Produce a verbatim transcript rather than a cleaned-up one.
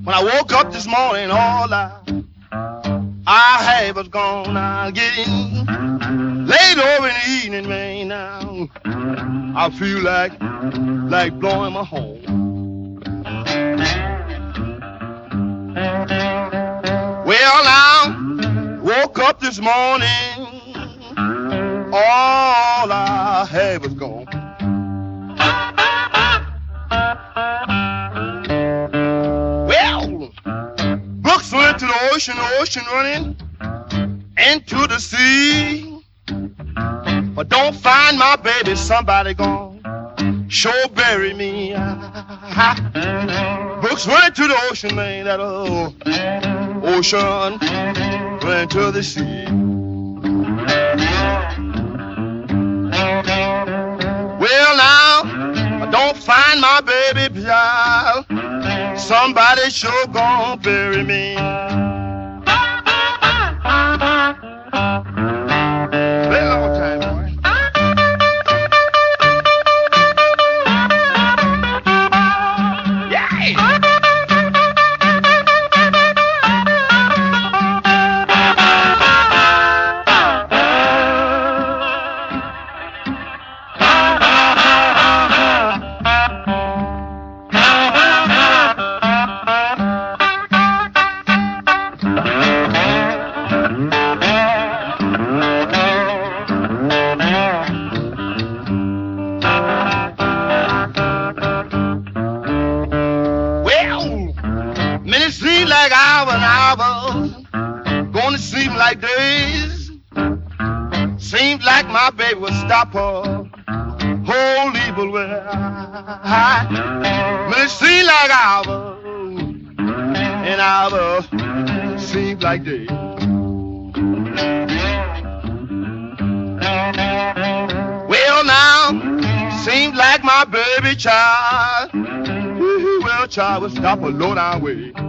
When I woke up this morning, all I, I had was gone. I'm getting late over in the evening, man. Now I feel like like blowing my horn. Well, now woke up this morning, all I had was gone. Brooks went to the ocean, the ocean running into the sea. But don't find my baby, somebody gone sure bury me. Brooks went to the ocean, man, that old ocean went to the sea. Well, now, don't find my baby, child. Somebody sure gonna bury me. Play it all the time, boy. Minutes seem like hours and hours, gonna seem like days. Seems like my baby will stop her whole evil way. Minutes seem like hours and hours seem like days. Well, now seems like my baby child, well, child will stop a low down way.